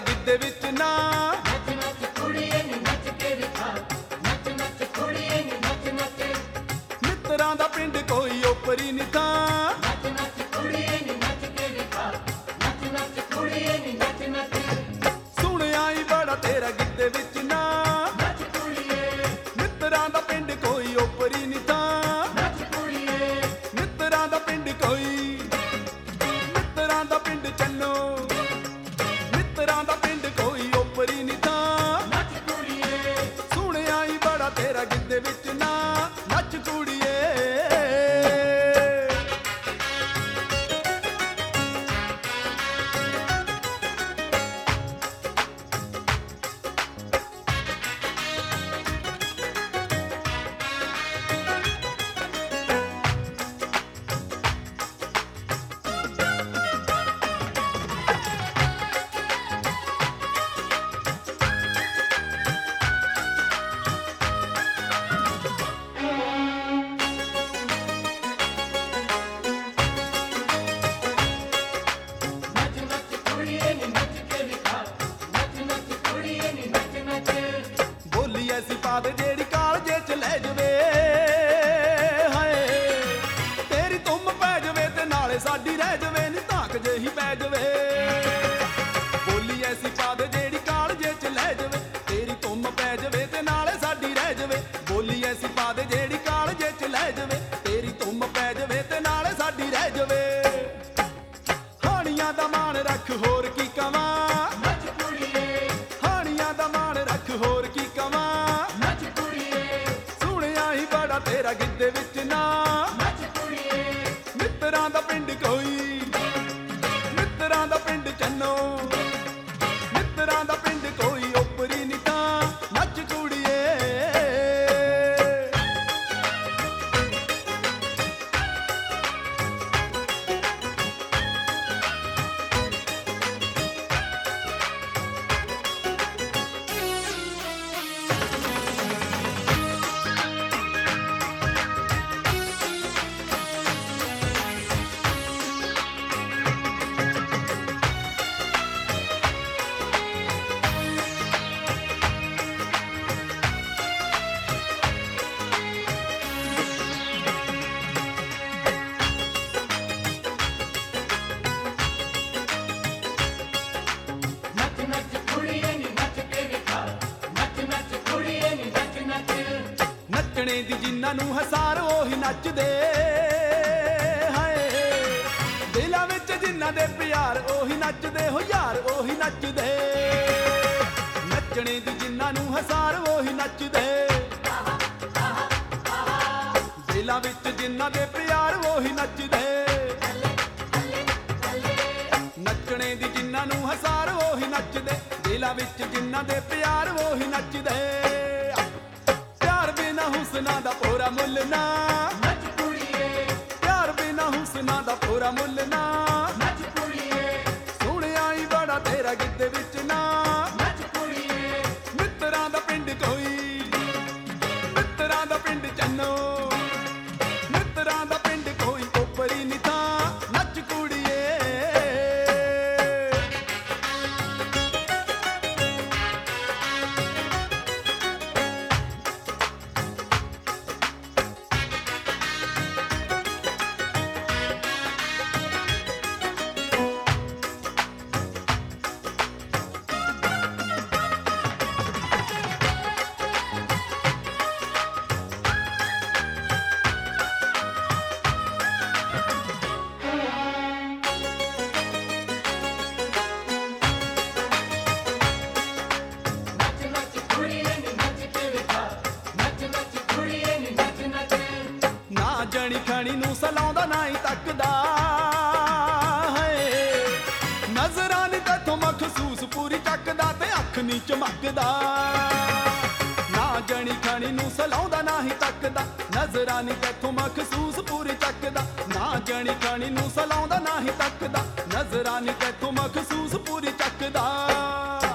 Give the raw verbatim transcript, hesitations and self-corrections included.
ਗਿੱਧੇ ਵਿੱਚ ਨਾ। ਨੱਚ ਨੱਚ ਕੁੜੀਏ ਨੀ ਨੱਚ ਕੇ ਵਿਖਾ, ਨੱਚ ਨੱਚ ਕੁੜੀਏ ਨੀ ਨੱਚ ਨੱਚ। ਮਿੱਤਰਾਂ ਦਾ ਪਿੰਡ ਕੋਈ ਓਪਰੀ ਨੀ ਥਾਂ। ਨੱਚ ਨੱਚ ਕੁੜੀਏ ਨੀ ਨੱਚ ਕੇ ਵਿਖਾ, ਨੱਚ ਨੱਚ ਕੁੜੀਏ ਨੀ ਨੱਚ ਨੱਚ। ਸੁਣਿਆ ਈ ਬੜਾ ਤੇਰਾ ਗਿੱਧੇ ਵਿੱਚ ਨਾ। ਨੱਚ ਕੁੜੀਏ, ਮਿੱਤਰਾਂ ਦਾ ਪਿੰਡ ਕੋਈ ਓਪਰੀ ਨੀ ਥਾਂ। ਨੱਚ ਕੁੜੀਏ, ਮਿੱਤਰਾਂ ਦਾ ਪਿੰਡ ਕੋਈ, ਮਿੱਤਰਾਂ ਦਾ ਪਿੰਡ ਚੰਨੋ, ਮਿੱਤਰਾਂ ਦਾ ਪਿੰਡ ਕੋਈ ਓਪਰੀ ਨੀ ਥਾਂ। ਨੱਚ ਕੁੜੀਏ, ਸੁਣਿਆ ਈ ਬੜਾ ਤੇਰਾ ਗਿੱਧੇ ਵਿੱਚ ਨਾ। ਨੱਚ ਕੁੜੀਏ। ਨੱਚ ਨੱਚ ਕੁੜੀਏ ਨੀ ਨੱਚ ਕੇ ਵਿਖਾ, ਨੱਚ ਨੱਚ ਕੁੜੀਏ ਨੀ ਨੱਚ ਨੱਚ। ਬੋਲੀ ਐਸੀ ਪਾ ਦੇ ਜਿਹੜੀ ਕਾਲਜੇ ਚ ਲੈ ਜਵੇ। ਹਾਏ ਤੇਰੀ ਤੁਮ ਪੈ ਜਵੇ ਤੇ ਨਾਲੇ ਸਾਡੀ ਰਹਿ ਜਵੇ ਨੀ ਧਾਕ ਜਿਹੀ ਪੈ ਜਵੇ। ਬੋਲੀ ਐਸੀ ਪਾ ਦੇ ਜਿਹੜੀ ਕਾਲਜੇ ਚ ਲੈ ਜਵੇ, ਤੇਰੀ ਤੁਮ ਪੈ ਜਵੇ ਤੇ ਨਾਲੇ ਸਾਡੀ ਰਹਿ ਜਵੇ। ਬੋਲੀ ਐਸੀ ਪਾ ਦੇ ਜਿਹੜੀ ਕਾਲਜੇ ਚ ਲੈ ਜਵੇ, ਤੇਰੀ ਤੁਮ ਪੈ ਜਵੇ ਤੇ ਨਾਲੇ ਸਾਡੀ ਰਹਿ ਜਵੇ। ਹਾਣੀਆਂ ਦਾ ਮਾਣ ਰੱਖ ਹੋਰ ਕੀ ਕਵਾਂ। ਨੱਚ ਕੁੜੀਏ, ਹਾਣੀਆਂ ਦਾ ਮਾਣ ਰੱਖ ਹੋਰ ਕੀ ਕਵਾਂ। ਨੱਚ ਕੁੜੀਏ, ਸੁਣਿਆ ਹੀ ਬੜਾ ਤੇਰਾ ਗਿੱਧੇ ਵਿੱਚ ਨਾ। ਨੱਚ ਕੁੜੀਏ, ਮਿੱਤਰਾਂ ਦਾ ਪਿੰਡ ਕੋਈ, ਮਿੱਤਰਾਂ ਦਾ ਪਿੰਡ ਚੰਨੋ, ਮਿੱਤਰਾਂ ਦਾ ਪਿੰਡ ਕੋਈ ਓਪਰੀ ਨੀ ਥਾਂ। ਨੱਚ ਕੁੜੀਏ। ਨੱਚ ਨੱਚ ਕੁੜੀਏ ਨੀ ਨੱਚ ਕੇ ਵਿਖਾ, ਨੱਚ ਨੱਚ ਕੁੜੀਏ ਨੀ ਨੱਚ ਨੱਚ। ਨੱਚਣੇ ਦੀ ਜਿਨ੍ਹਾਂ ਨੂੰ ਹਸਾਰ ਉਹੀ ਨੱਚਦੇ। ਹਾਏ ਦਿਲਾਂ ਵਿੱਚ ਜਿਨ੍ਹਾਂ ਦੇ ਪਿਆਰ ਉਹੀ ਨੱਚਦੇ ਹੋ ਯਾਰ ਉਹੀ ਨੱਚਦੇ। ਨੱਚਣੇ ਦੀ ਜਿਨ੍ਹਾਂ ਨੂੰ ਹਸਾਰ ਉਹੀ ਨੱਚਦੇ। ਦਿਲਾਂ ਵਿੱਚ ਜਿਨ੍ਹਾਂ ਦੇ ਪਿਆਰ ਉਹੀ ਨੱਚਦੇ। ਨੱਚਣੇ ਦੀ ਜਿਨ੍ਹਾਂ ਨੂੰ ਹਸਾਰ ਉਹੀ ਨੱਚਦੇ। ਦਿਲਾਂ ਵਿੱਚ ਜਿਨ੍ਹਾਂ ਦੇ ਪਿਆਰ ਉਹੀ ਨੱਚਦੇ। ਪਿਆਰ ਬਿਨਾ ਹੁਸਨਾ ਦਾ ਪੂਰਾ ਮੁੱਲ ਨਾ। ਨੱਚ ਕੁੜੀਏ, ਪਿਆਰ ਬਿਨਾ ਹੁਸਨਾ ਦਾ ਪੂਰਾ ਮੁੱਲ ਨਾ। ਨੱਚ ਕੁੜੀਏ, ਸੁਣਿਆ ਹੀ ਬੜਾ ਤੇਰਾ ਗਿੱਧੇ ਵਿੱਚ ਨਾ। ਨੱਚ ਕੁੜੀਏ, ਮਿੱਤਰਾਂ ਦਾ ਪਿੰਡ ਕੋਈ, ਮਿੱਤਰਾਂ ਦਾ ਪਿੰਡ ਚੰਨੋ, ਮਿੱਤਰਾਂ ਦਾ ਪਿੰਡ ਕੋਈ ਓਪਰੀ ਨੀ ਥਾਂ। ਨੱਚ ਕੁੜੀਏ। ਨੱਚ ਨੱਚ ਕੁੜੀਏ ਨੀ ਨੱਚ ਕੇ ਵਿਖਾ, ਨੱਚ ਨੱਚ ਕੁੜੀਏ ਨੀ ਨੱਚ ਨੱਚ। ਨਾ ਜਣੀ ਖਣੀ ਨੂੰ ਸਲਾਉਂਦਾ ਨਾ ਹੀ ਤੱਕਦਾ। ਹਾਏ ਨਜ਼ਰਾਂ ਨੀ ਤੈਥੋਂ ਮਖਸੂਸ ਪੂਰੀ ਚੱਕਦਾ ਤੇ ਅੱਖ ਨੀ ਚਮਕਦਾ। ਨਾ ਜਣੀ ਖਣੀ ਨੂੰ ਸਲਾਉਂਦਾ ਨਾ ਹੀ ਤੱਕਦਾ। ਨਜ਼ਰਾਂ ਨੀ ਤੈਥੋਂ ਮਖਸੂਸ ਪੂਰੀ ਚੱਕਦਾ। ਨਾ ਜਣੀ ਖਣੀ ਨੂੰ ਸਲਾਉਂਦਾ ਨਾ ਹੀ ਤੱਕਦਾ। ਨਜ਼ਰਾਂ ਨੀ ਤੈਥੋਂ ਮਖਸੂਸ ਪੂਰੀ ਚੱਕਦਾ।